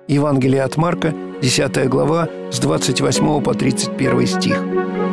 Евангелие от Марка, 10 глава, с 28 по 31 стих.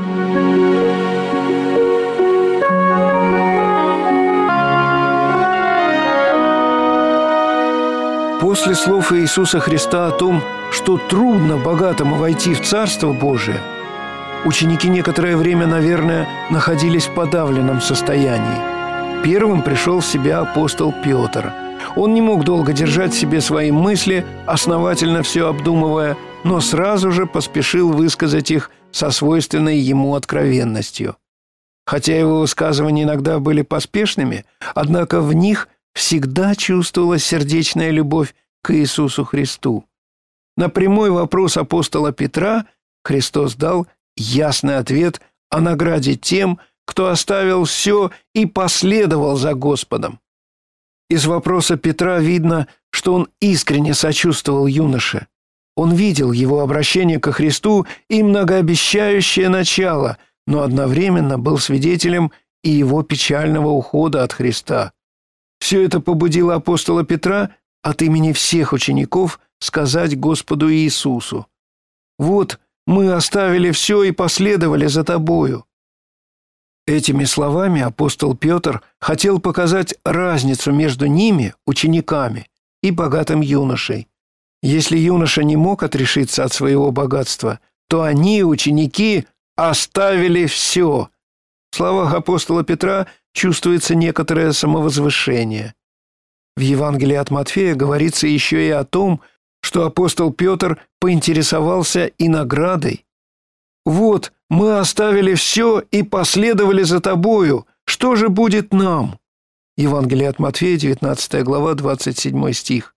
После слов Иисуса Христа о том, что трудно богатому войти в Царство Божие, ученики некоторое время, наверное, находились в подавленном состоянии. Первым пришел в себя апостол Петр. Он не мог долго держать в себе свои мысли, основательно все обдумывая, но сразу же поспешил высказать их со свойственной ему откровенностью. Хотя его высказывания иногда были поспешными, однако в них всегда чувствовалась сердечная любовь к Иисусу Христу. На прямой вопрос апостола Петра Христос дал ясный ответ о награде тем, кто оставил все и последовал за Господом. Из вопроса Петра видно, что он искренне сочувствовал юноше. Он видел его обращение ко Христу и многообещающее начало, но одновременно был свидетелем и его печального ухода от Христа. Все это побудило апостола Петра от имени всех учеников сказать Господу Иисусу: «Вот мы оставили все и последовали за Тобою». Этими словами апостол Петр хотел показать разницу между ними, учениками, и богатым юношей. Если юноша не мог отрешиться от своего богатства, то они, ученики, оставили все. В словах апостола Петра чувствуется некоторое самовозвышение. В Евангелии от Матфея говорится еще и о том, что апостол Петр поинтересовался и наградой. «Вот, мы оставили все и последовали за Тобою. Что же будет нам?» Евангелие от Матфея, 19 глава, 27 стих.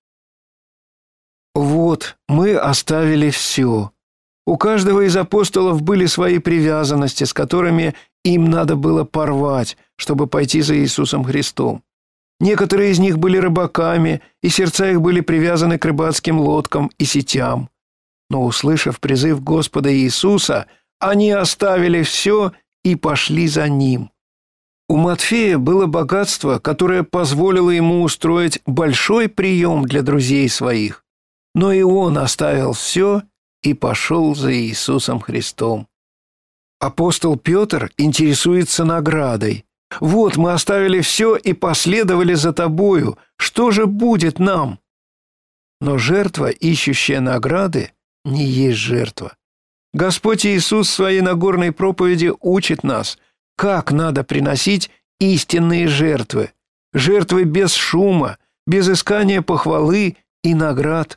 «Вот, мы оставили все». У каждого из апостолов были свои привязанности, с которыми им надо было порвать, чтобы пойти за Иисусом Христом. Некоторые из них были рыбаками, и сердца их были привязаны к рыбацким лодкам и сетям. Но, услышав призыв Господа Иисуса, они оставили все и пошли за Ним. У Матфея было богатство, которое позволило ему устроить большой прием для друзей своих. Но и он оставил все и пошел за Иисусом Христом. Апостол Петр интересуется наградой. «Вот мы оставили все и последовали за Тобою. Что же будет нам?» Но жертва, ищущая награды, не есть жертва. Господь Иисус в своей Нагорной проповеди учит нас, как надо приносить истинные жертвы. Жертвы без шума, без искания похвалы и наград.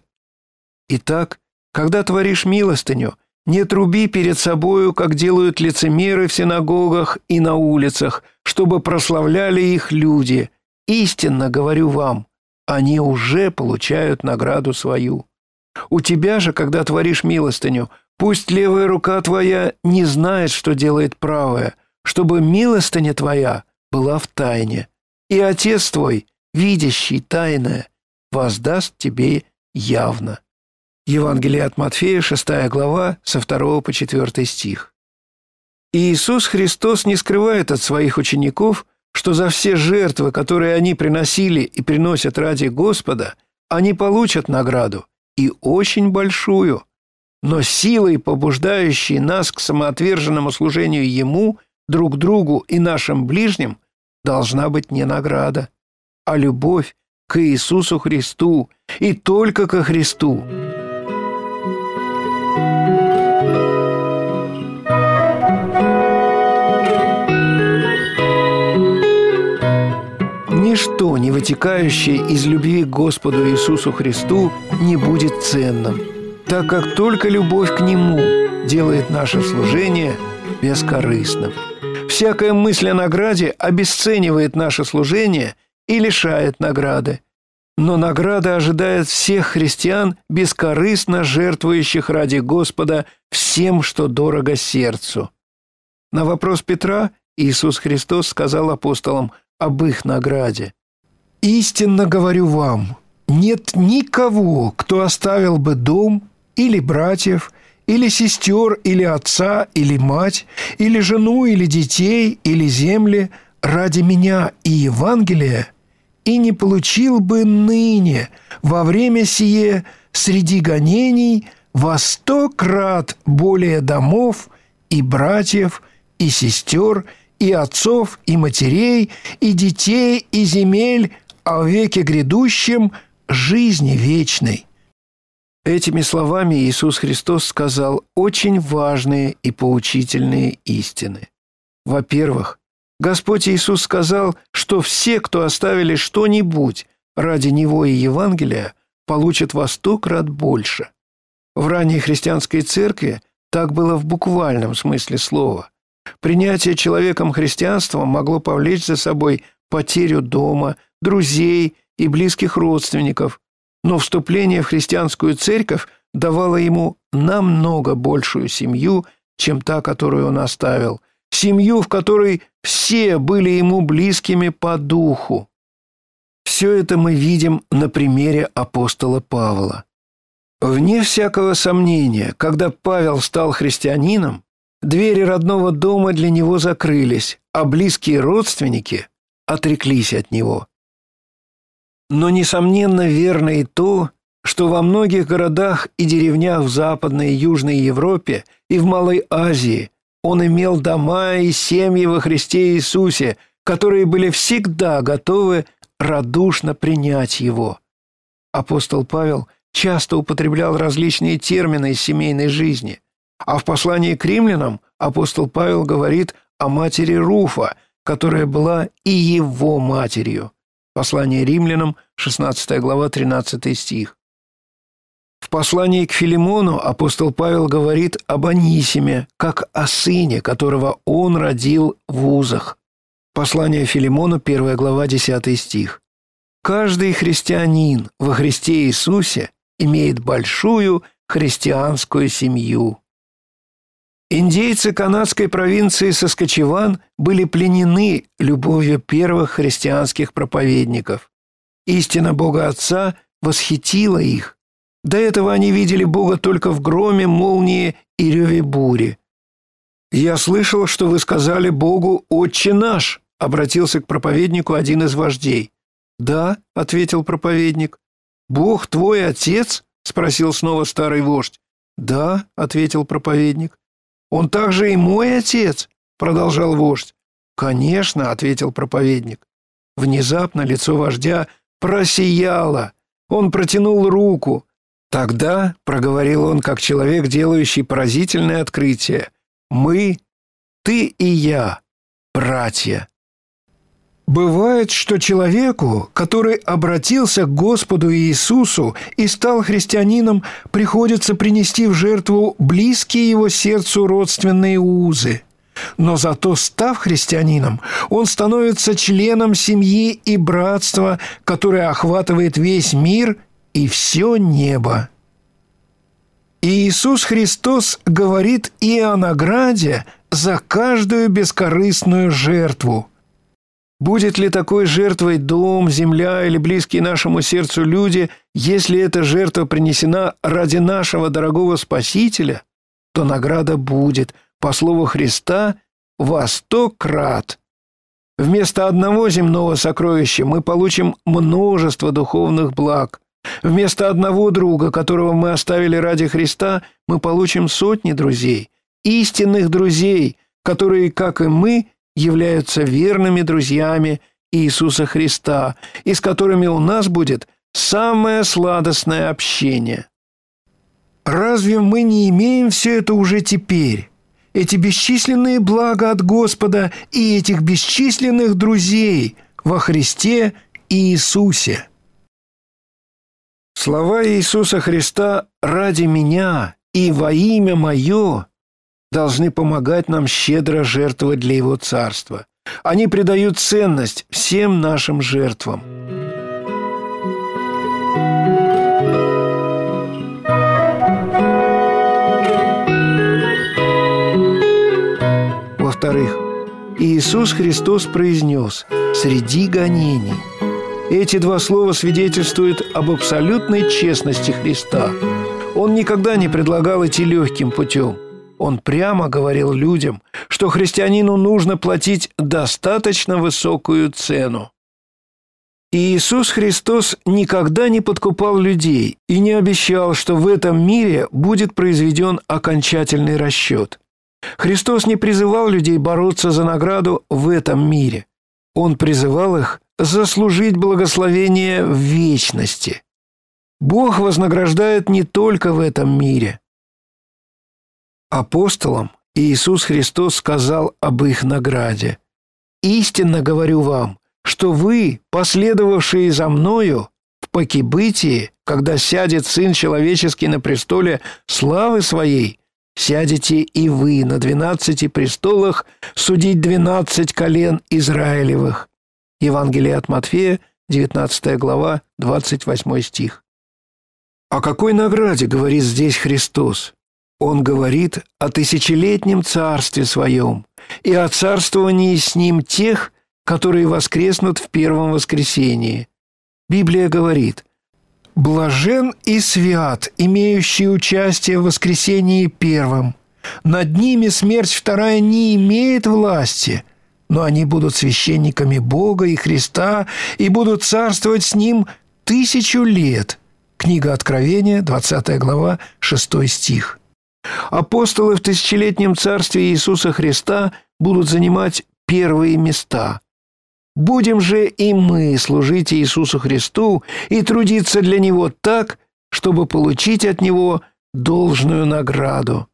Итак, когда творишь милостыню, не труби перед собою, как делают лицемеры в синагогах и на улицах, чтобы прославляли их люди. Истинно говорю вам, они уже получают награду свою. У тебя же, когда творишь милостыню, пусть левая рука твоя не знает, что делает правая, чтобы милостыня твоя была в тайне, и Отец твой, видящий тайное, воздаст тебе явно». Евангелие от Матфея, 6 глава, со 2 по 4 стих. Иисус Христос не скрывает от своих учеников, что за все жертвы, которые они приносили и приносят ради Господа, они получат награду, и очень большую. Но силой, побуждающей нас к самоотверженному служению Ему, друг другу и нашим ближним, должна быть не награда, а любовь к Иисусу Христу и только ко Христу. Ничто, не вытекающее из любви к Господу Иисусу Христу, не будет ценным, так как только любовь к Нему делает наше служение бескорыстным. Всякая мысль о награде обесценивает наше служение и лишает награды. Но награда ожидает всех христиан, бескорыстно жертвующих ради Господа всем, что дорого сердцу. На вопрос Петра Иисус Христос сказал апостолам об их награде: «Истинно говорю вам, нет никого, кто оставил бы дом или братьев, или сестер, или отца, или мать, или жену, или детей, или земли ради меня и Евангелия, и не получил бы ныне, во время сие, среди гонений во 100 крат более домов и братьев, и сестер, и отцов, и матерей, и детей, и земель, а в веке грядущем жизни вечной». Этими словами Иисус Христос сказал очень важные и поучительные истины. Во-первых, Господь Иисус сказал, что все, кто оставили что-нибудь ради Него и Евангелия, получат во 100 крат больше. В ранней христианской церкви так было в буквальном смысле слова. Принятие человеком христианства могло повлечь за собой потерю дома, друзей и близких родственников, но вступление в христианскую церковь давало ему намного большую семью, чем та, которую он оставил, семью, в которой все были ему близкими по духу. Все это мы видим на примере апостола Павла. Вне всякого сомнения, когда Павел стал христианином, двери родного дома для него закрылись, а близкие родственники отреклись от него. Но, несомненно, верно и то, что во многих городах и деревнях в Западной и Южной Европе и в Малой Азии он имел дома и семьи во Христе Иисусе, которые были всегда готовы радушно принять его. Апостол Павел часто употреблял различные термины из семейной жизни, а в послании к римлянам апостол Павел говорит о матери Руфа, которая была и его матерью. Послание римлянам, 16 глава, 13 стих. В послании к Филимону апостол Павел говорит об Онисиме, как о сыне, которого он родил в узах. Послание Филимону, 1 глава, 10 стих. Каждый христианин во Христе Иисусе имеет большую христианскую семью. Индейцы канадской провинции Саскачеван были пленены любовью первых христианских проповедников. Истина Бога Отца восхитила их. До этого они видели Бога только в громе, молнии и реве бури. «Я слышал, что вы сказали Богу «Отче наш», — обратился к проповеднику один из вождей. «Да», — ответил проповедник. «Бог твой отец?» — спросил снова старый вождь. «Да», — ответил проповедник. «Он также и мой отец», — продолжал вождь. «Конечно», — ответил проповедник. Внезапно лицо вождя просияло. Он протянул руку. «Тогда», — проговорил он, как человек, делающий поразительное открытие, «мы, ты и я, братья». Бывает, что человеку, который обратился к Господу Иисусу и стал христианином, приходится принести в жертву близкие его сердцу родственные узы. Но зато, став христианином, он становится членом семьи и братства, которое охватывает весь мир и все небо. И Иисус Христос говорит и о награде за каждую бескорыстную жертву. Будет ли такой жертвой дом, земля или близкие нашему сердцу люди, если эта жертва принесена ради нашего дорогого Спасителя, то награда будет, по слову Христа, во 100 крат. Вместо одного земного сокровища мы получим множество духовных благ. Вместо одного друга, которого мы оставили ради Христа, мы получим сотни друзей, истинных друзей, которые, как и мы, являются верными друзьями Иисуса Христа, и с которыми у нас будет самое сладостное общение. Разве мы не имеем все это уже теперь? Эти бесчисленные блага от Господа и этих бесчисленных друзей во Христе и Иисусе. Слова Иисуса Христа «ради меня и во имя мое» должны помогать нам щедро жертвовать для Его Царства. Они придают ценность всем нашим жертвам. Во-вторых, Иисус Христос произнес «среди гонений». Эти два слова свидетельствуют об абсолютной честности Христа. Он никогда не предлагал идти легким путем. Он прямо говорил людям, что христианину нужно платить достаточно высокую цену. И Иисус Христос никогда не подкупал людей и не обещал, что в этом мире будет произведен окончательный расчет. Христос не призывал людей бороться за награду в этом мире. Он призывал их заслужить благословение в вечности. Бог вознаграждает не только в этом мире. Апостолам Иисус Христос сказал об их награде: «Истинно говорю вам, что вы, последовавшие за Мною, в покибытии, когда сядет Сын Человеческий на престоле славы Своей, сядете и вы на 12 престолах судить 12 колен Израилевых». Евангелие от Матфея, 19 глава, 28 стих. О какой награде говорит здесь Христос? Он говорит о тысячелетнем царстве Своем и о царствовании с Ним тех, которые воскреснут в первом воскресении. Библия говорит: «Блажен и свят, имеющий участие в воскресении первом. Над ними смерть вторая не имеет власти, но они будут священниками Бога и Христа и будут царствовать с Ним 1000 лет». Книга Откровения, 20 глава, 6 стих. Апостолы в тысячелетнем царстве Иисуса Христа будут занимать первые места. Будем же и мы служить Иисусу Христу и трудиться для Него так, чтобы получить от Него должную награду.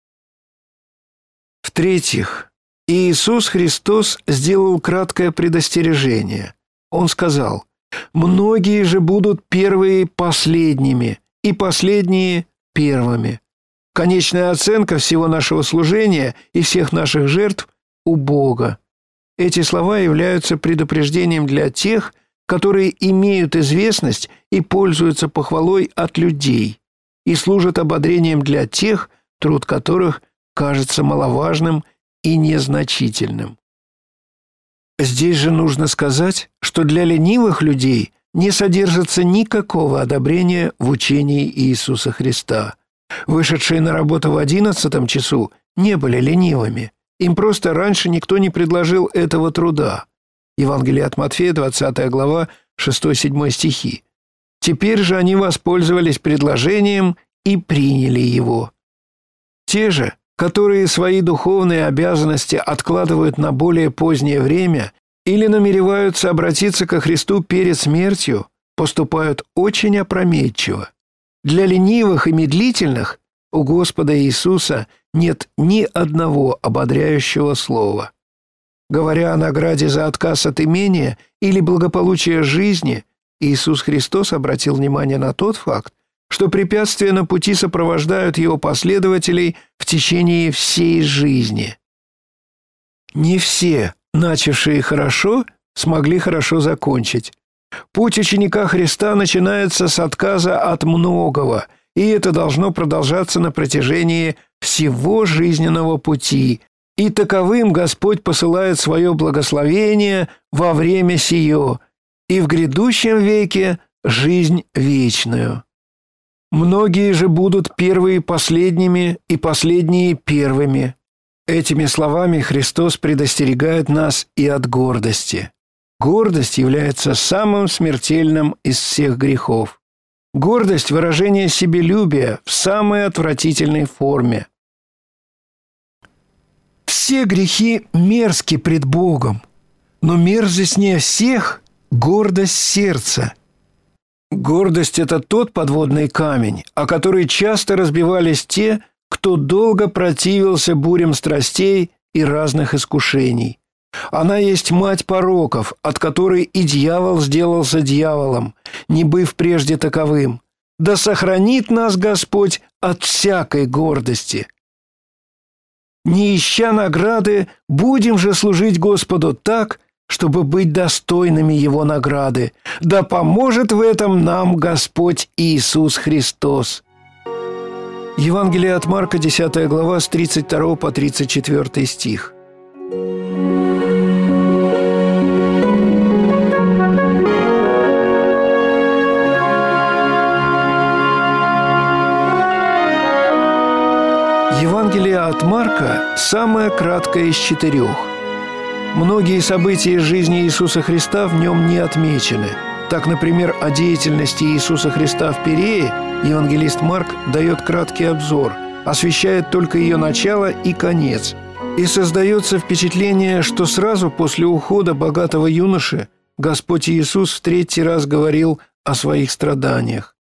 В-третьих, Иисус Христос сделал краткое предостережение. Он сказал: «Многие же будут первые последними, и последние первыми». Конечная оценка всего нашего служения и всех наших жертв у Бога. Эти слова являются предупреждением для тех, которые имеют известность и пользуются похвалой от людей, и служат ободрением для тех, труд которых кажется маловажным и незначительным. Здесь же нужно сказать, что для ленивых людей не содержится никакого одобрения в учении Иисуса Христа. Вышедшие на работу в 11 часу не были ленивыми. Им просто раньше никто не предложил этого труда. Евангелие от Матфея, 20 глава, 6-7 стихи. Теперь же они воспользовались предложением и приняли его. Те же, которые свои духовные обязанности откладывают на более позднее время или намереваются обратиться ко Христу перед смертью, поступают очень опрометчиво. Для ленивых и медлительных у Господа Иисуса нет ни одного ободряющего слова. Говоря о награде за отказ от имения или благополучия жизни, Иисус Христос обратил внимание на тот факт, что препятствия на пути сопровождают Его последователей в течение всей жизни. Не все, начавшие хорошо, смогли хорошо закончить. Путь ученика Христа начинается с отказа от многого, и это должно продолжаться на протяжении всего жизненного пути. И таковым Господь посылает свое благословение во время сие, и в грядущем веке жизнь вечную. Многие же будут первые последними и последние первыми. Этими словами Христос предостерегает нас и от гордости. Гордость является самым смертельным из всех грехов. Гордость – выражение себелюбия в самой отвратительной форме. Все грехи мерзки пред Богом, но мерзостнее всех – гордость сердца. Гордость – это тот подводный камень, о который часто разбивались те, кто долго противился бурям страстей и разных искушений. Она есть мать пороков, от которой и дьявол сделался дьяволом, не быв прежде таковым. Да сохранит нас Господь от всякой гордости. Не ища награды, будем же служить Господу так, чтобы быть достойными Его награды. Да поможет в этом нам Господь Иисус Христос. Евангелие от Марка, 10 глава, с 32 по 34 стих. Евангелие от Марка самое краткое из 4. Многие события из жизни Иисуса Христа в нем не отмечены. Так, например, о деятельности Иисуса Христа в Пирее евангелист Марк дает краткий обзор, освещает только ее начало и конец. И создается впечатление, что сразу после ухода богатого юноши Господь Иисус в третий раз говорил о своих страданиях.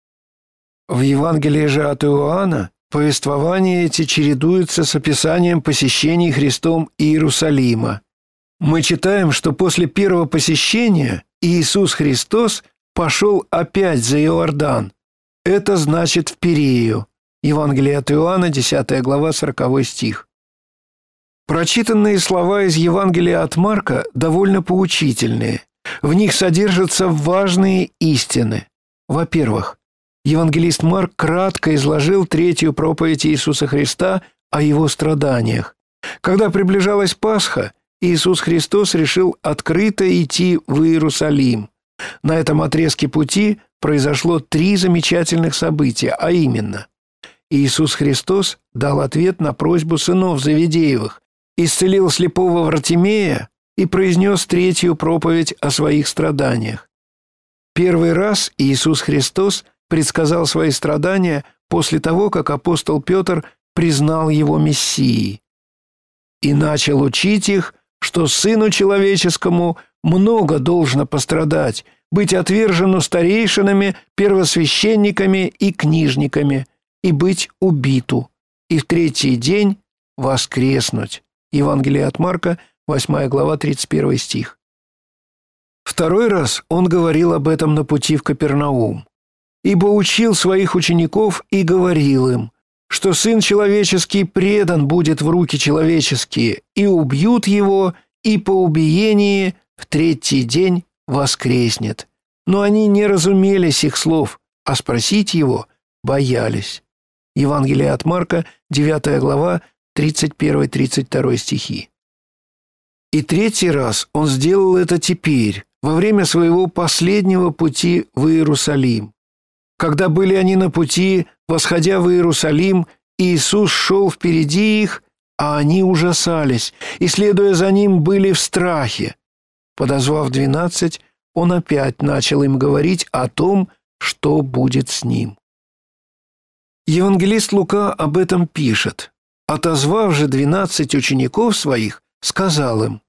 В Евангелии же от Иоанна повествования эти чередуются с описанием посещений Христом Иерусалима. Мы читаем, что после первого посещения Иисус Христос пошел опять за Иордан. Это значит в Пирею. Евангелие от Иоанна, 10 глава, 40 стих. Прочитанные слова из Евангелия от Марка довольно поучительные. В них содержатся важные истины. Во-первых, евангелист Марк кратко изложил третью проповедь Иисуса Христа о его страданиях. Когда приближалась Пасха, Иисус Христос решил открыто идти в Иерусалим. На этом отрезке пути произошло 3 замечательных события, а именно: Иисус Христос дал ответ на просьбу сынов Завидеевых, исцелил слепого Вартимея и произнес третью проповедь о своих страданиях. Первый раз Иисус Христос предсказал свои страдания после того, как апостол Петр признал его Мессией. «И начал учить их, что Сыну Человеческому много должно пострадать, быть отвержену старейшинами, первосвященниками и книжниками, и быть убиту, и в третий день воскреснуть». Евангелие от Марка, 8 глава, 31 стих. Второй раз он говорил об этом на пути в Капернаум. «Ибо учил своих учеников и говорил им, что Сын Человеческий предан будет в руки человеческие, и убьют его, и по убиении в третий день воскреснет». Но они не разумели сих слов, а спросить его боялись. Евангелие от Марка, 9 глава, 31-32 стихи. И третий раз он сделал это теперь, во время своего последнего пути в Иерусалим. Когда были они на пути, восходя в Иерусалим, Иисус шел впереди их, а они ужасались, и, следуя за ним, были в страхе. Подозвав 12, он опять начал им говорить о том, что будет с ним. Евангелист Лука об этом пишет. «Отозвав же 12 учеников своих, сказал им: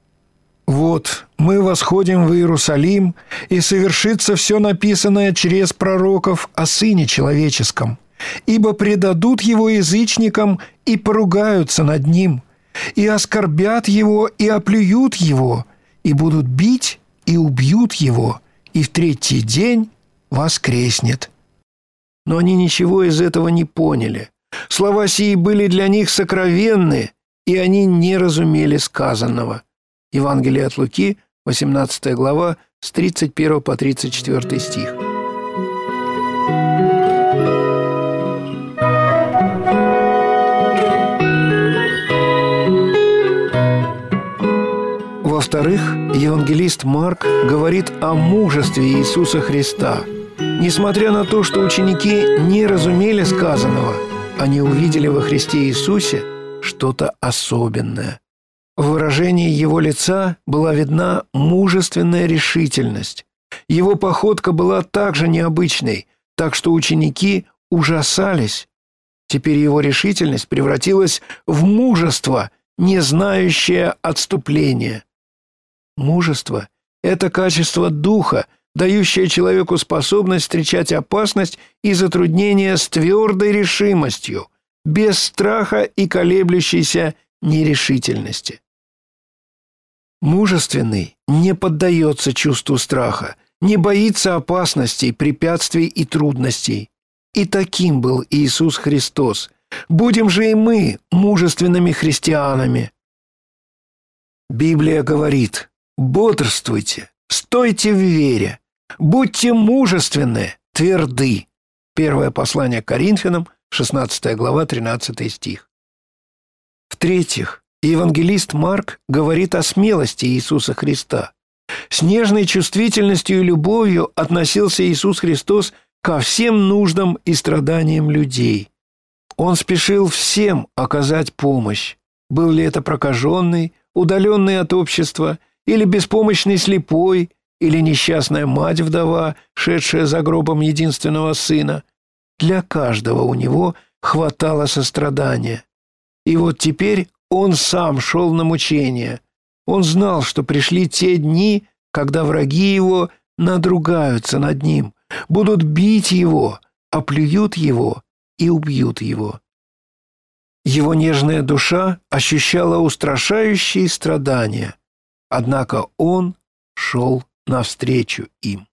вот мы восходим в Иерусалим, и совершится все написанное через пророков о Сыне Человеческом, ибо предадут его язычникам и поругаются над ним, и оскорбят его, и оплюют его, и будут бить, и убьют его, и в третий день воскреснет». Но они ничего из этого не поняли. Слова сии были для них сокровенны, и они не разумели сказанного. Евангелие от Луки, 18 глава, с 31 по 34 стих. Во-вторых, евангелист Марк говорит о мужестве Иисуса Христа. Несмотря на то, что ученики не разумели сказанного, они увидели во Христе Иисусе что-то особенное. В выражении его лица была видна мужественная решительность. Его походка была также необычной, так что ученики ужасались. Теперь его решительность превратилась в мужество, не знающее отступления. Мужество – это качество духа, дающее человеку способность встречать опасность и затруднения с твердой решимостью, без страха и колеблющейся нерешительности. Мужественный не поддается чувству страха, не боится опасностей, препятствий и трудностей. И таким был Иисус Христос. Будем же и мы мужественными христианами. Библия говорит: бодрствуйте, стойте в вере, будьте мужественны, тверды. Первое послание к Коринфянам, 16 глава, 13 стих. В-третьих, евангелист Марк говорит о смелости Иисуса Христа. С нежной чувствительностью и любовью относился Иисус Христос ко всем нуждам и страданиям людей. Он спешил всем оказать помощь. Был ли это прокаженный, удаленный от общества, или беспомощный слепой, или несчастная мать-вдова, шедшая за гробом единственного сына. Для каждого у него хватало сострадания. И вот теперь он сам шел на мучения. Он знал, что пришли те дни, когда враги его надругаются над ним, будут бить его, оплюют его и убьют его. Его нежная душа ощущала устрашающие страдания, однако он шел навстречу им.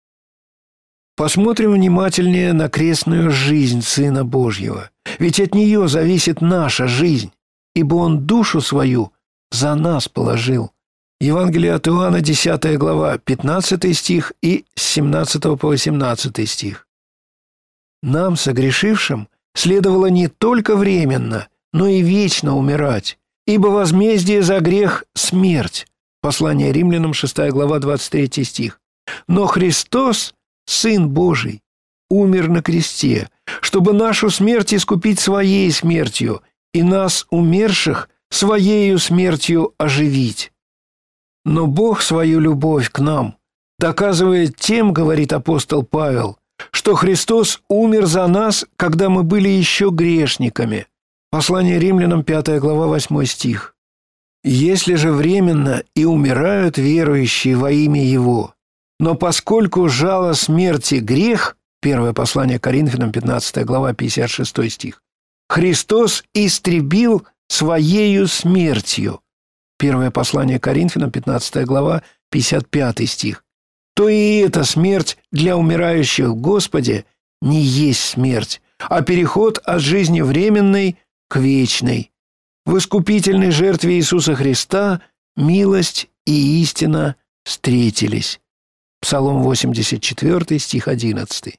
Посмотрим внимательнее на крестную жизнь Сына Божьего, ведь от нее зависит наша жизнь, ибо Он душу свою за нас положил. Евангелие от Иоанна, 10 глава, 15 стих и с 17 по 18 стих. Нам, согрешившим, следовало не только временно, но и вечно умирать, ибо возмездие за грех – смерть. Послание Римлянам, 6 глава, 23 стих. Но Христос, Сын Божий, умер на кресте, чтобы нашу смерть искупить своей смертью и нас, умерших, своею смертью оживить. Но Бог свою любовь к нам доказывает тем, говорит апостол Павел, что Христос умер за нас, когда мы были еще грешниками. Послание Римлянам, 5 глава, 8 стих. Если же временно и умирают верующие во имя Его, но поскольку жало смерти грех, первое послание Коринфянам, 15 глава, 56 стих, Христос истребил своею смертью, первое послание Коринфянам, 15 глава, 55 стих, то и эта смерть для умирающих в Господе не есть смерть, а переход от жизни временной к вечной. В искупительной жертве Иисуса Христа милость и истина встретились. Псалом 84, стих 11.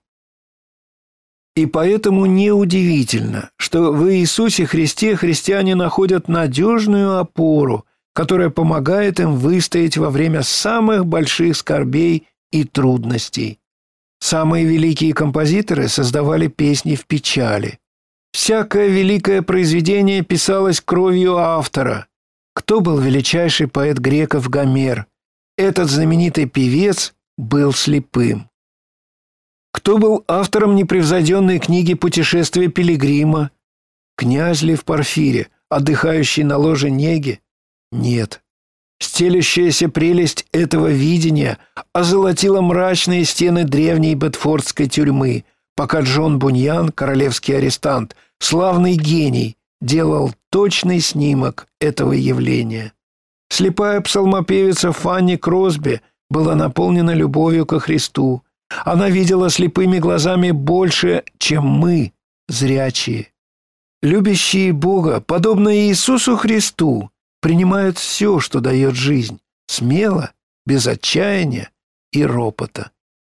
И поэтому неудивительно, что в Иисусе Христе христиане находят надежную опору, которая помогает им выстоять во время самых больших скорбей и трудностей. Самые великие композиторы создавали песни в печали. Всякое великое произведение писалось кровью автора. Кто был величайший поэт греков Гомер? Этот знаменитый певец был слепым. Кто был автором непревзойденной книги «Путешествие пилигрима»? Князь ли в Порфире, отдыхающий на ложе неги? Нет. Стелющаяся прелесть этого видения озолотила мрачные стены древней Бетфордской тюрьмы, пока Джон Буньян, королевский арестант, славный гений, делал точный снимок этого явления. Слепая псалмопевица Фанни Кросби была наполнена любовью ко Христу. Она видела слепыми глазами больше, чем мы, зрячие. Любящие Бога, подобно Иисусу Христу, принимают все, что дает жизнь, смело, без отчаяния и ропота.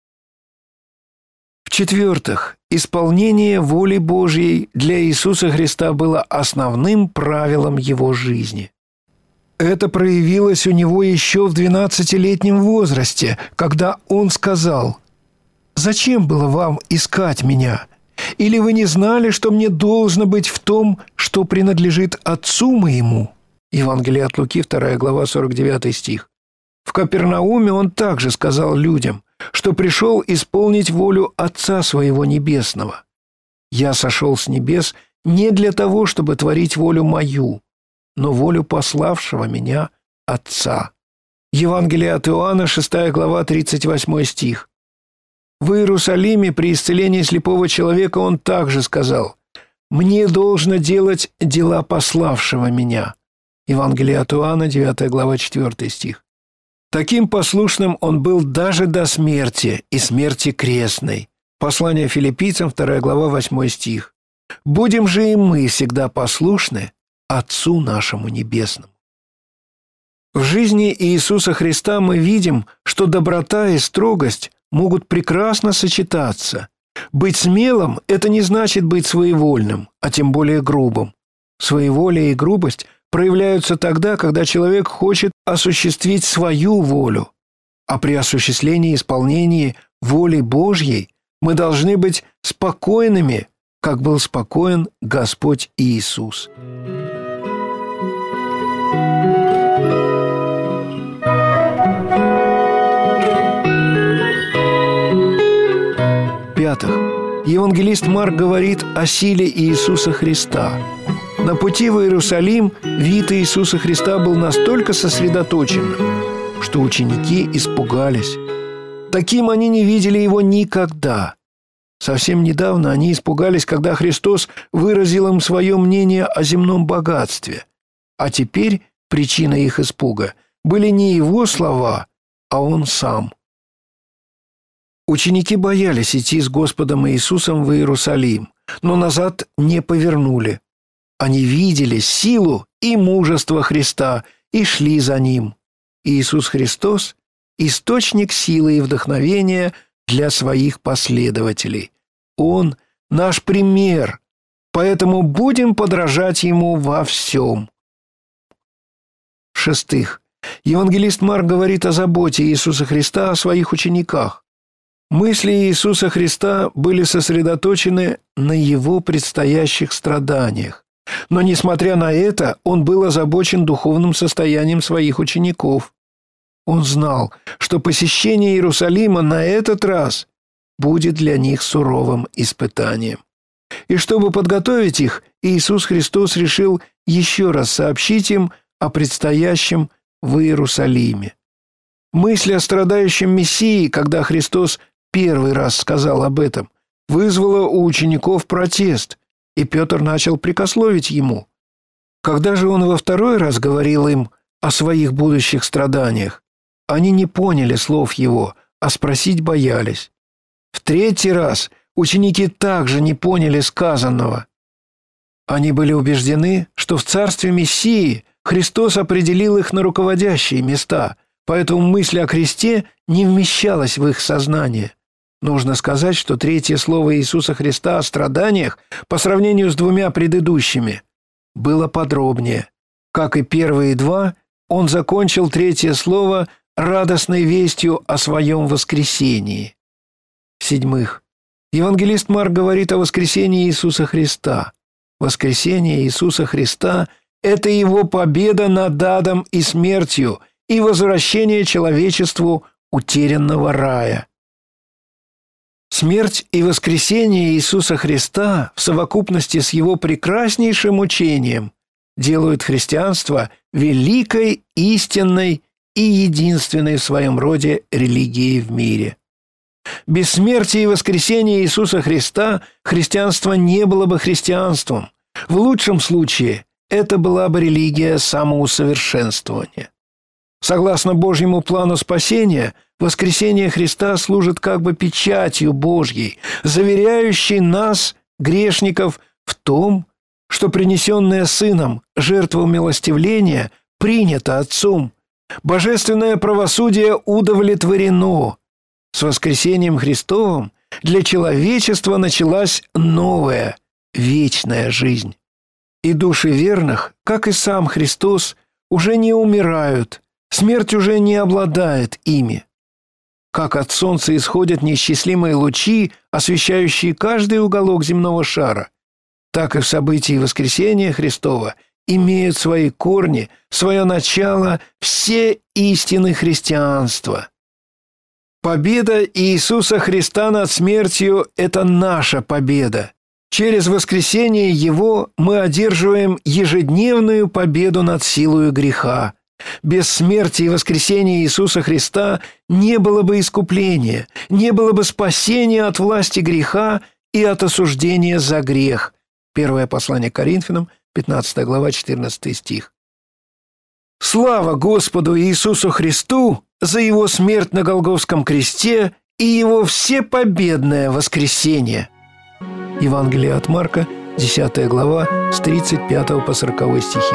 В-четвертых, исполнение воли Божьей для Иисуса Христа было основным правилом его жизни. Это проявилось у него еще в 12-летнем возрасте, когда он сказал: «Зачем было вам искать меня? Или вы не знали, что мне должно быть в том, что принадлежит Отцу моему?» Евангелие от Луки, 2 глава, 49 стих. В Капернауме он также сказал людям, что пришел исполнить волю Отца своего Небесного. «Я сошел с небес не для того, чтобы творить волю мою, но волю пославшего меня Отца». Евангелие от Иоанна, 6 глава, 38 стих. В Иерусалиме при исцелении слепого человека он также сказал: «Мне должно делать дела пославшего меня». Евангелие от Иоанна, 9 глава, 4 стих. Таким послушным он был даже до смерти и смерти крестной. Послание Филиппийцам, 2 глава, 8 стих. «Будем же и мы всегда послушны Отцу нашему Небесному». В жизни Иисуса Христа мы видим, что доброта и строгость могут прекрасно сочетаться. Быть смелым – это не значит быть своевольным, а тем более грубым. Своеволие и грубость проявляются тогда, когда человек хочет осуществить свою волю. А при осуществлении и исполнении воли Божьей мы должны быть спокойными, как был спокоен Господь Иисус. В-10, евангелист Марк говорит о силе Иисуса Христа. На пути в Иерусалим вид Иисуса Христа был настолько сосредоточенным, что ученики испугались. Таким они не видели его никогда. Совсем недавно они испугались, когда Христос выразил им свое мнение о земном богатстве. А теперь причиной их испуга были не его слова, а он сам. Ученики боялись идти с Господом Иисусом в Иерусалим, но назад не повернули. Они видели силу и мужество Христа и шли за Ним. Иисус Христос – источник силы и вдохновения для своих последователей. Он – наш пример, поэтому будем подражать Ему во всем. В-6, евангелист Марк говорит о заботе Иисуса Христа о своих учениках. Мысли Иисуса Христа были сосредоточены на Его предстоящих страданиях. Но, несмотря на это, Он был озабочен духовным состоянием своих учеников. Он знал, что посещение Иерусалима на этот раз будет для них суровым испытанием. И чтобы подготовить их, Иисус Христос решил еще раз сообщить им о предстоящем в Иерусалиме. Мысль о страдающем Мессии, когда Христос первый раз сказал об этом, вызвала у учеников протест, и Петр начал прекословить ему. Когда же он во второй раз говорил им о своих будущих страданиях, они не поняли слов его, а спросить боялись. В третий раз ученики также не поняли сказанного. Они были убеждены, что в царстве Мессии Христос определил их на руководящие места, поэтому мысль о кресте не вмещалась в их сознание. Нужно сказать, что третье слово Иисуса Христа о страданиях по сравнению с двумя предыдущими было подробнее. Как и первые два, он закончил третье слово радостной вестью о своем воскресении. В-7, евангелист Марк говорит о воскресении Иисуса Христа. Воскресение Иисуса Христа – это Его победа над адом и смертью и возвращение человечеству утерянного рая. Смерть и воскресение Иисуса Христа в совокупности с Его прекраснейшим учением делают христианство великой, истинной и единственной в своем роде религией в мире. Без смерти и воскресения Иисуса Христа христианство не было бы христианством. В лучшем случае это была бы религия самоусовершенствования. Согласно Божьему плану спасения, воскресение Христа служит как бы печатью Божьей, заверяющей нас, грешников, в том, что принесенная Сыном жертва умилостивления принята Отцом. Божественное правосудие удовлетворено. С воскресением Христовым для человечества началась новая, вечная жизнь. И души верных, как и сам Христос, уже не умирают, смерть уже не обладает ими. Как от солнца исходят неисчислимые лучи, освещающие каждый уголок земного шара, так и в событии воскресения Христова имеют свои корни, свое начало все истины христианства. Победа Иисуса Христа над смертью – это наша победа. Через воскресение Его мы одерживаем ежедневную победу над силою греха. Без смерти и воскресения Иисуса Христа не было бы искупления, не было бы спасения от власти греха и от осуждения за грех. Первое послание к Коринфянам, 15 глава, 14 стих. Слава Господу Иисусу Христу за Его смерть на Голгофском кресте и Его всепобедное воскресение. Евангелие от Марка, 10 глава, с 35 по 40 стихи.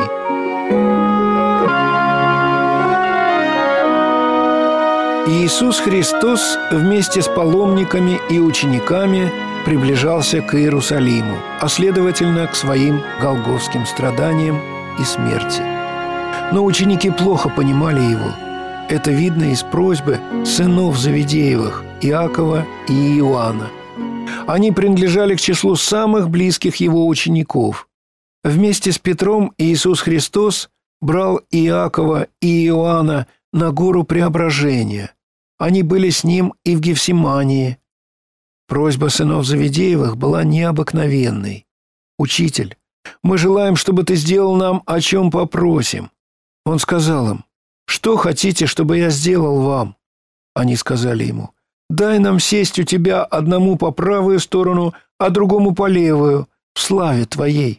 Иисус Христос вместе с паломниками и учениками приближался к Иерусалиму, а следовательно к своим голгофским страданиям и смерти. Но ученики плохо понимали Его. Это видно из просьбы сынов Завидеевых, Иакова и Иоанна. Они принадлежали к числу самых близких Его учеников. Вместе с Петром Иисус Христос брал Иакова и Иоанна на гору Преображения. Они были с Ним и в Гефсимании. Просьба сынов Завидеевых была необыкновенной. «Учитель, мы желаем, чтобы ты сделал нам, о чем попросим». Он сказал им: «Что хотите, чтобы я сделал вам?» Они сказали ему: «Дай нам сесть у тебя одному по правую сторону, а другому по левую, в славе твоей».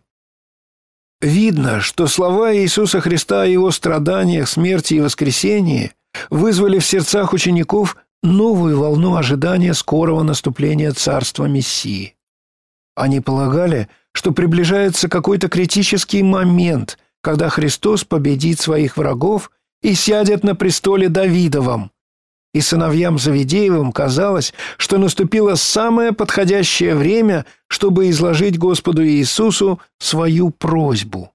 Видно, что слова Иисуса Христа о его страданиях, смерти и воскресении вызвали в сердцах учеников новую волну ожидания скорого наступления царства Мессии. Они полагали, что приближается какой-то критический момент, когда Христос победит своих врагов и сядет на престоле Давидовом. И сыновьям Завидеевым казалось, что наступило самое подходящее время, чтобы изложить Господу Иисусу свою просьбу.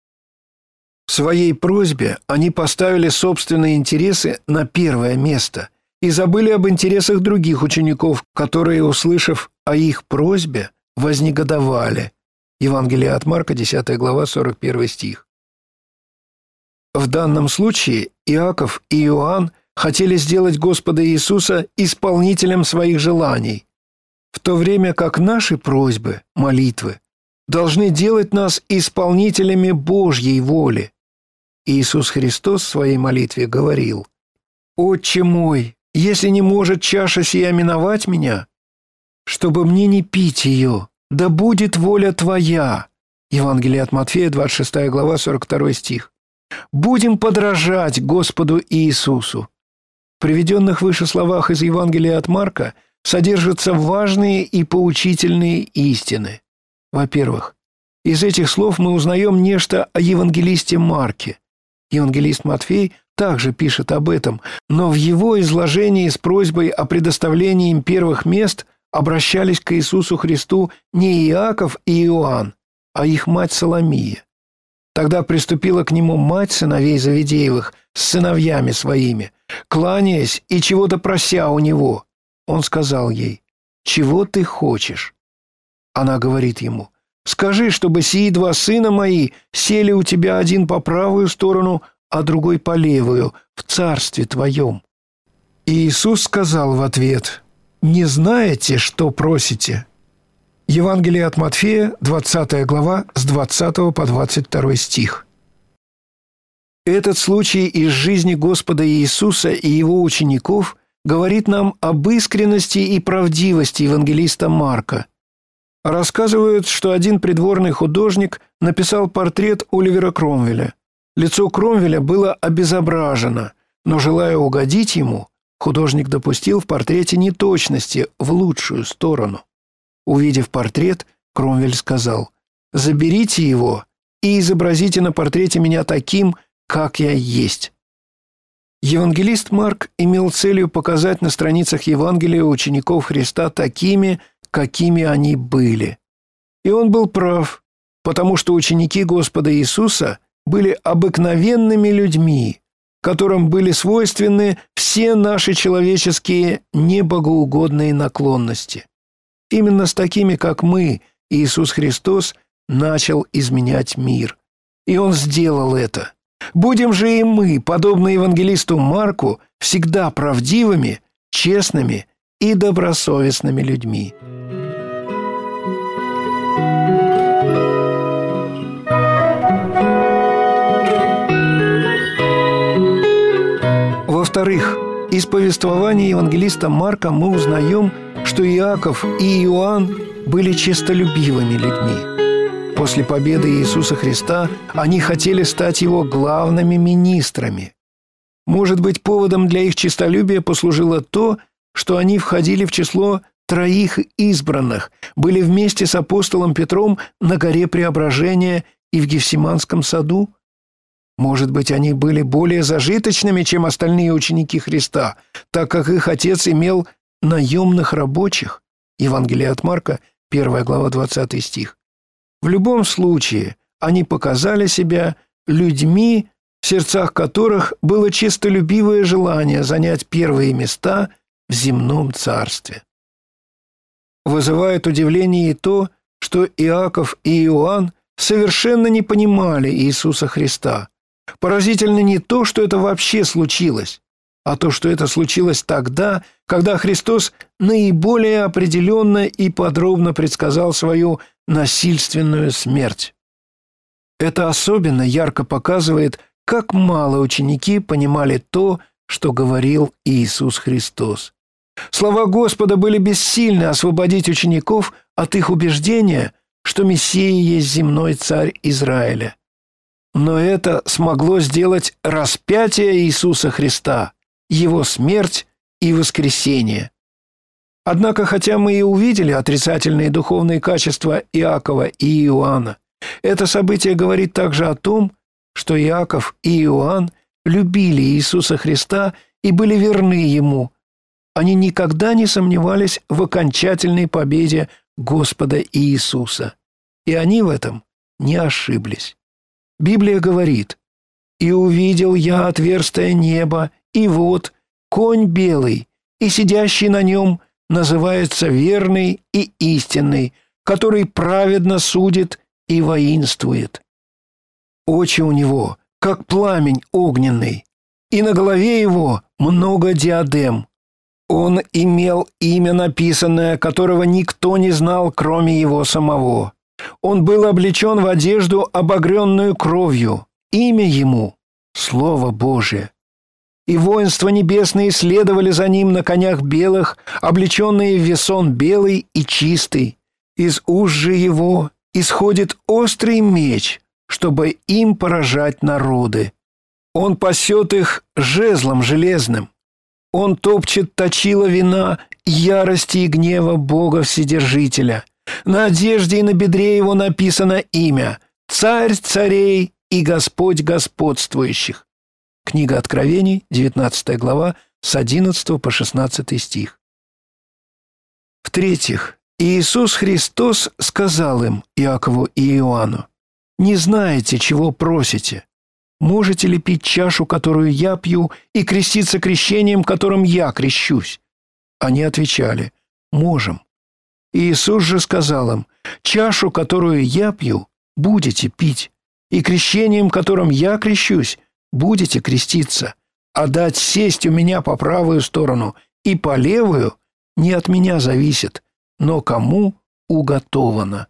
В своей просьбе они поставили собственные интересы на первое место и забыли об интересах других учеников, которые, услышав о их просьбе, вознегодовали. Евангелие от Марка, 10 глава, 41 стих. В данном случае Иаков и Иоанн хотели сделать Господа Иисуса исполнителем своих желаний, в то время как наши просьбы, молитвы, должны делать нас исполнителями Божьей воли. Иисус Христос в своей молитве говорил: «Отче мой, если не может чаша сия миновать меня, чтобы мне не пить ее, да будет воля Твоя». Евангелие от Матфея, 26 глава, 42 стих. Будем подражать Господу Иисусу. В приведенных выше словах из Евангелия от Марка содержатся важные и поучительные истины. Во-первых, из этих слов мы узнаем нечто о евангелисте Марке. Евангелист Матфей также пишет об этом, но в его изложении с просьбой о предоставлении им первых мест обращались к Иисусу Христу не Иаков и Иоанн, а их мать Соломия. Тогда приступила к нему мать сыновей Завидеевых с сыновьями своими, кланяясь и чего-то прося у него. Он сказал ей: «Чего ты хочешь?» Она говорит ему: «Скажи, чтобы сии два сына мои сели у тебя один по правую сторону, а другой по левую, в царстве твоем». И Иисус сказал в ответ: «Не знаете, что просите?» Евангелие от Матфея, 20 глава, с 20 по 22 стих. Этот случай из жизни Господа Иисуса и Его учеников говорит нам об искренности и правдивости евангелиста Марка. Рассказывают, что один придворный художник написал портрет Оливера Кромвеля. Лицо Кромвеля было обезображено, но, желая угодить ему, художник допустил в портрете неточности в лучшую сторону. Увидев портрет, Кромвель сказал: «Заберите его и изобразите на портрете меня таким, как я есть». Евангелист Марк имел целью показать на страницах Евангелия учеников Христа такими, какими они были. И он был прав, потому что ученики Господа Иисуса были обыкновенными людьми, которым были свойственны все наши человеческие небогоугодные наклонности. Именно с такими, как мы, Иисус Христос начал изменять мир. И Он сделал это. Будем же и мы, подобно евангелисту Марку, всегда правдивыми, честными и добросовестными людьми. Во-вторых, из повествования евангелиста Марка мы узнаем, что Иаков и Иоанн были честолюбивыми людьми. После победы Иисуса Христа они хотели стать Его главными министрами. Может быть, поводом для их честолюбия послужило то, что они входили в число 3 избранных, были вместе с апостолом Петром на горе Преображения и в Гефсиманском саду. Может быть, они были более зажиточными, чем остальные ученики Христа, так как их отец имел наемных рабочих. Евангелие от Марка, 1 глава, 20 стих. В любом случае, они показали себя людьми, в сердцах которых было честолюбивое желание занять первые места в земном царстве. Вызывает удивление и то, что Иаков и Иоанн совершенно не понимали Иисуса Христа. Поразительно не то, что это вообще случилось. а то, что это случилось тогда, когда Христос наиболее определенно и подробно предсказал свою насильственную смерть. Это особенно ярко показывает, как мало ученики понимали то, что говорил Иисус Христос. Слова Господа были бессильны освободить учеников от их убеждения, что Мессия есть земной царь Израиля. Но это смогло сделать распятие Иисуса Христа, Его смерть и воскресение. Однако, хотя мы и увидели отрицательные духовные качества Иакова и Иоанна, это событие говорит также о том, что Иаков и Иоанн любили Иисуса Христа и были верны Ему. Они никогда не сомневались в окончательной победе Господа Иисуса. И они в этом не ошиблись. Библия говорит: «И увидел я отверстое небо, и вот конь белый, и сидящий на нем называется верный и истинный, который праведно судит и воинствует. Очи у него, как пламень огненный, и на голове его много диадем. Он имел имя написанное, которого никто не знал, кроме его самого. Он был облечен в одежду, обогренную кровью. Имя ему — Слово Божие. И воинства небесные следовали за ним на конях белых, облеченные в весон белый и чистый. Из уст же его исходит острый меч, чтобы им поражать народы. Он пасет их жезлом железным. Он топчет точила вина ярости и гнева Бога Вседержителя. На одежде и на бедре его написано имя — Царь царей и Господь господствующих». Книга Откровений, 19 глава, с 11 по 16 стих. В-третьих, Иисус Христос сказал им, Иакову и Иоанну: «Не знаете, чего просите. Можете ли пить чашу, которую я пью, и креститься крещением, которым я крещусь?» Они отвечали: «Можем». Иисус же сказал им: «Чашу, которую я пью, будете пить, и крещением, которым я крещусь, будете креститься, а дать сесть у меня по правую сторону и по левую не от меня зависит, но кому уготовано».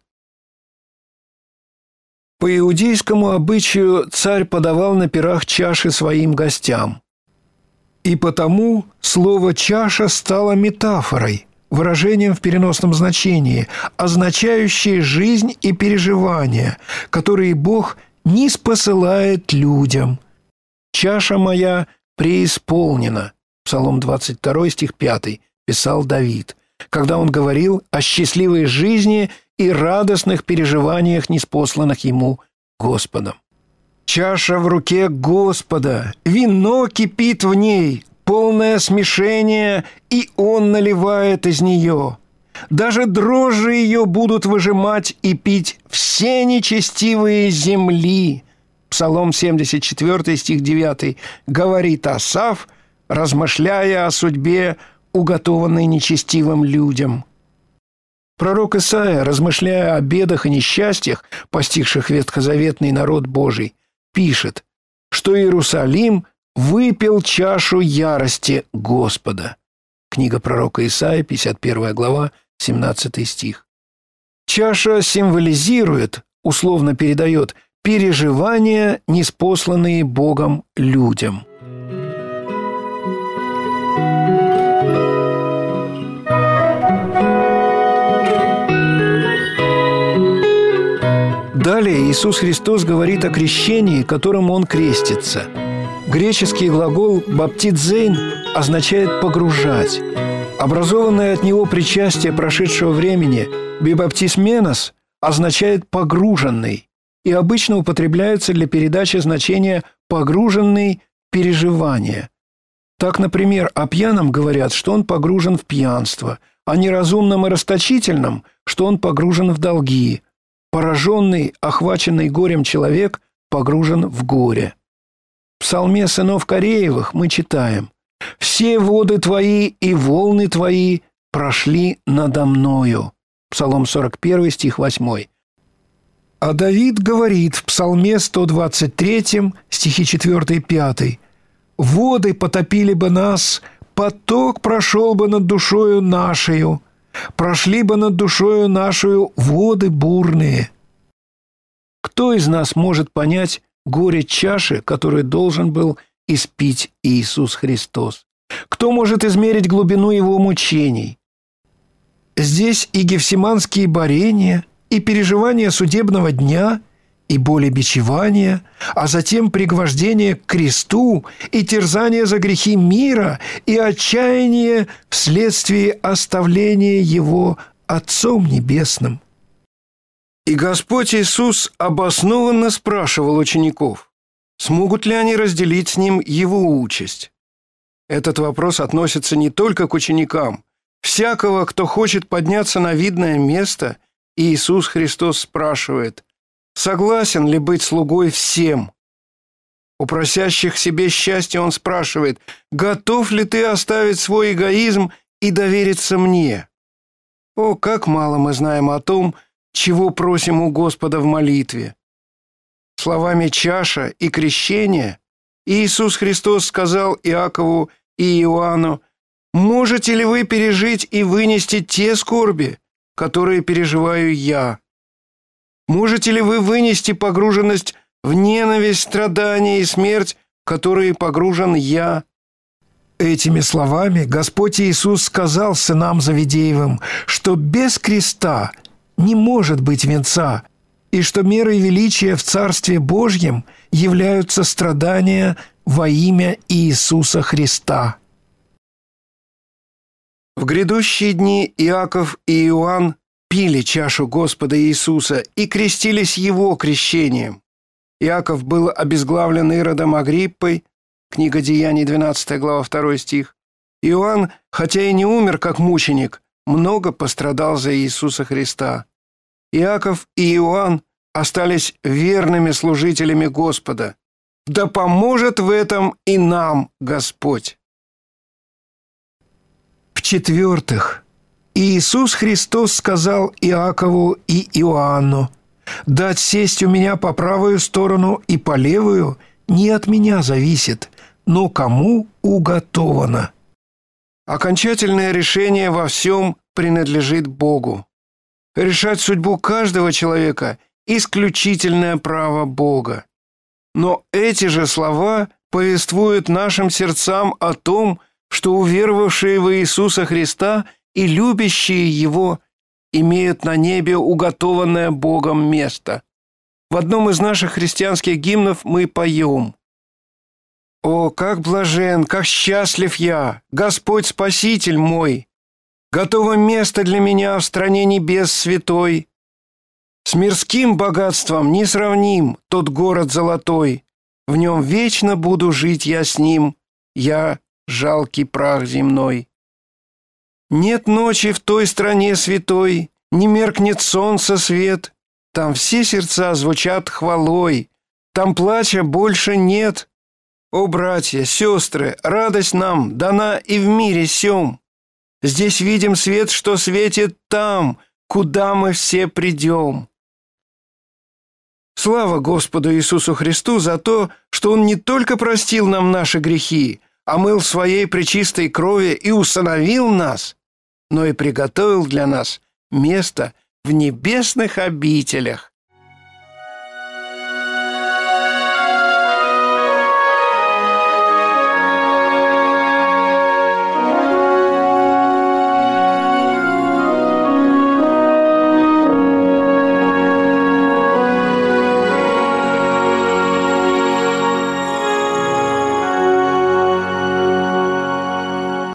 По иудейскому обычаю царь подавал на пирах чаши своим гостям. И потому слово «чаша» стало метафорой, выражением в переносном значении, означающее жизнь и переживания, которые Бог ниспосылает людям. «Чаша моя преисполнена» Псалом 22, стих 5, писал Давид, когда он говорил о счастливой жизни и радостных переживаниях, ниспосланных ему Господом. «Чаша в руке Господа, вино кипит в ней, полное смешение, и Он наливает из нее. Даже дрожжи ее будут выжимать и пить все нечестивые земли». Псалом 74, стих 9, говорит Асаф, размышляя о судьбе, уготованной нечестивым людям. Пророк Исаия, размышляя о бедах и несчастьях, постигших ветхозаветный народ Божий, пишет, что Иерусалим выпил чашу ярости Господа. Книга пророка Исаии, 51 глава, 17 стих. Чаша символизирует, условно передает, переживания, ниспосланные Богом людям. Далее Иисус Христос говорит о крещении, которым Он крестится. Греческий глагол «баптизейн» означает «погружать». Образованное от него причастие прошедшего времени «бибаптисменос» означает «погруженный» и обычно употребляется для передачи значения «погруженный в переживание». Так, например, о пьяном говорят, что он погружен в пьянство, о неразумном и расточительном, что он погружен в долги. Пораженный, охваченный горем человек погружен в горе. В псалме сынов Кореевых мы читаем: «Все воды твои и волны твои прошли надо мною». Псалом 41, стих 8. А Давид говорит в псалме 123, стихи 4 и 5: воды потопили бы нас, поток прошел бы над душою нашею, прошли бы над душою нашею воды бурные». Кто из нас может понять горе чаши, которую должен был испить Иисус Христос? Кто может измерить глубину его мучений? Здесь и гефсиманские борения, и переживания судебного дня, и боли бичевания, а затем пригвождение к кресту, и терзание за грехи мира, и отчаяние вследствие оставления его Отцом Небесным. И Господь Иисус обоснованно спрашивал учеников, смогут ли они разделить с Ним Его участь. Этот вопрос относится не только к ученикам. Всякого, кто хочет подняться на видное место, Иисус Христос спрашивает, согласен ли быть слугой всем? У просящих себе счастья Он спрашивает, готов ли ты оставить свой эгоизм и довериться мне? О, как мало мы знаем о том, чего просим у Господа в молитве. Словами «чаша» и «крещение» Иисус Христос сказал Иакову и Иоанну, «Можете ли вы пережить и вынести те скорби, которые переживаю я? Можете ли вы вынести погруженность в ненависть, страдания и смерть, в которые погружен я?» Этими словами Господь Иисус сказал сынам Завидеевым, что без креста не может быть венца, и что мерой величия в Царстве Божьем являются страдания во имя Иисуса Христа. В грядущие дни Иаков и Иоанн пили чашу Господа Иисуса и крестились Его крещением. Иаков был обезглавлен Иродом Агриппой, книга Деяний, 12 глава, 2 стих. Иоанн, хотя и не умер как мученик, много пострадал за Иисуса Христа. Иаков и Иоанн остались верными служителями Господа. Да поможет в этом и нам Господь. В-четвертых, Иисус Христос сказал Иакову и Иоанну, «Дать сесть у меня по правую сторону и по левую не от меня зависит, но кому уготовано». Окончательное решение во всем принадлежит Богу. Решать судьбу каждого человека – исключительное право Бога. Но эти же слова повествуют нашим сердцам о том, что уверовавшие в Иисуса Христа и любящие Его имеют на небе уготованное Богом место. В одном из наших христианских гимнов мы поем: «О, как блажен, как счастлив я, Господь Спаситель мой! Готово место для меня в стране небес святой. С мирским богатством не сравним тот город золотой. В нем вечно буду жить я с ним, я жалкий прах земной. Нет ночи в той стране святой, не меркнет солнца свет. Там все сердца звучат хвалой, там плача больше нет. О, братья, сестры, радость нам дана и в мире сём. Здесь видим свет, что светит там, куда мы все придем». Слава Господу Иисусу Христу за то, что Он не только простил нам наши грехи, омыл своей пречистой крови и усыновил нас, но и приготовил для нас место в небесных обителях.